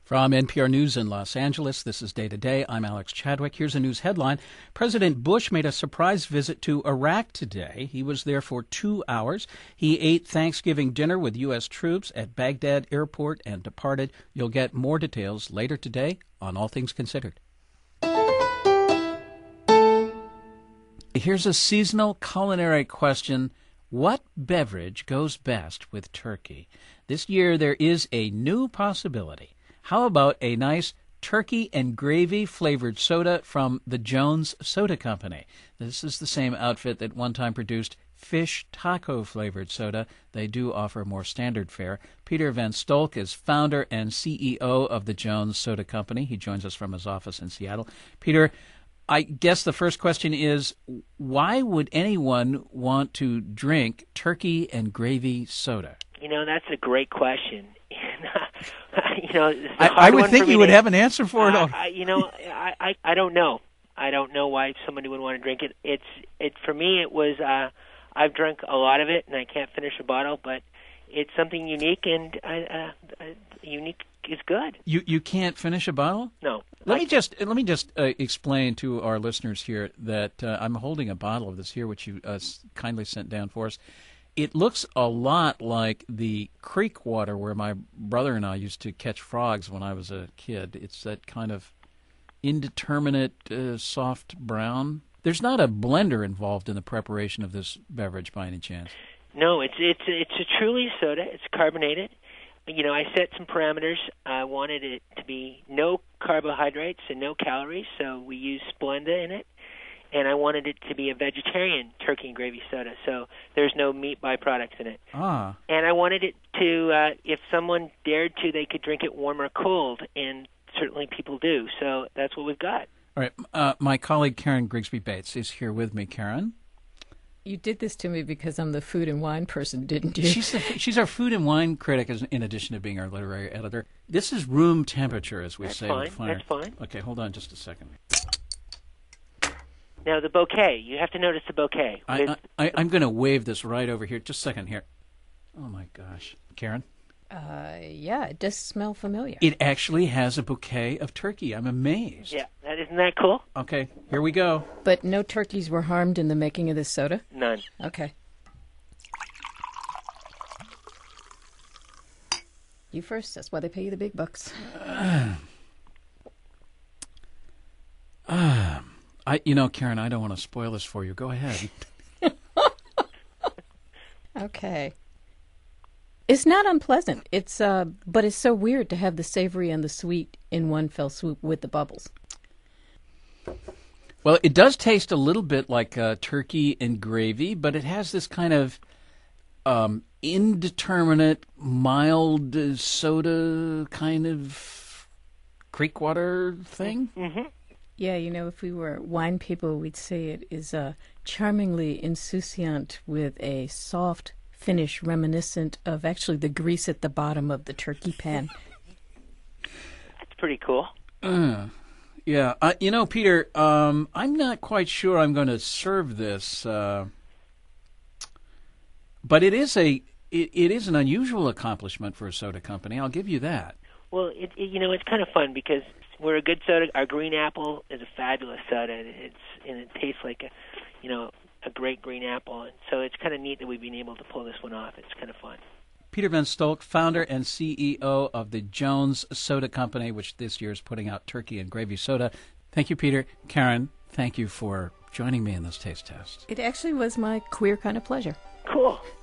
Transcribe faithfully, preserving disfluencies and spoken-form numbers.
From N P R News in Los Angeles, this is Day to Day. I'm Alex Chadwick. Here's a news headline. President Bush made a surprise visit to Iraq today. He was there for two hours. He ate Thanksgiving dinner with U S troops at Baghdad Airport and departed. You'll get more details later today on All Things Considered. Here's a seasonal culinary question. What beverage goes best with turkey? This year there is a new possibility. How about a nice turkey and gravy flavored soda from the Jones Soda Company? This is the same outfit that one time produced fish taco flavored soda. They do offer more standard fare. Peter Van Stolk is founder and C E O of the Jones Soda Company. He joins us from his office in Seattle. Peter, I guess the first question is, why would anyone want to drink turkey and gravy soda? You know, that's a great question. you know, I, I would think you would have an answer for it. Uh, all. I, you know, I, I I don't know. I don't know why somebody would want to drink it. It's it for me. It was uh, I've drunk a lot of it, and I can't finish a bottle. But it's something unique, and uh, uh, unique is good. You you can't finish a bottle? No. Let I, me just let me just uh, explain to our listeners here that uh, I'm holding a bottle of this here, which you uh, kindly sent down for us. It looks a lot like the creek water where my brother and I used to catch frogs when I was a kid. It's that kind of indeterminate, uh, soft brown. There's not a blender involved in the preparation of this beverage by any chance. No, it's it's it's a truly soda. It's carbonated. You know, I set some parameters. I wanted it to be no carbohydrates and no calories, so we use Splenda in it. And I wanted it to be a vegetarian turkey and gravy soda, so there's no meat byproducts in it. Ah. And I wanted it to, uh, if someone dared to, they could drink it warm or cold, and certainly people do. So that's what we've got. All right. Uh, my colleague Karen Grigsby Bates is here with me. Karen? You did this to me because I'm the food and wine person, didn't you? She's, the, she's our food and wine critic, as, in addition to being our literary editor. This is room temperature, as we that's say. Fine. With fire. That's fine. Okay, hold on just a second. Now, the bouquet. You have to notice the bouquet. I, I, I'm going to wave this right over here. Just a second here. Oh, my gosh. Karen? Uh, yeah, it does smell familiar. It actually has a bouquet of turkey. I'm amazed. Yeah, that isn't that cool? Okay, here we go. But no turkeys were harmed in the making of this soda? None. Okay. You first. That's why they pay you the big bucks. Uh, uh, I, you know, Karen, I don't want to spoil this for you. Go ahead. Okay. It's not unpleasant. It's uh, but it's so weird to have the savory and the sweet in one fell swoop with the bubbles. Well, it does taste a little bit like uh, turkey and gravy, but it has this kind of um, indeterminate, mild uh, soda kind of creek water thing. Mm-hmm. Yeah, you know, if we were wine people, we'd say it is uh, charmingly insouciant with a soft finish reminiscent of actually the grease at the bottom of the turkey pan. That's pretty cool. Uh, yeah. Uh, you know, Peter, um, I'm not quite sure I'm going to serve this, uh, but it is a it, it is an unusual accomplishment for a soda company. I'll give you that. Well, it, it, you know, it's kind of fun because we're a good soda. Our green apple is a fabulous soda. It's and it tastes like a, you know, a great green apple. And so it's kind of neat that we've been able to pull this one off. It's kind of fun. Peter Van Stolk, founder and C E O of the Jones Soda Company, which this year is putting out turkey and gravy soda. Thank you, Peter. Karen, thank you for joining me in this taste test. It actually was my queer kind of pleasure. Cool.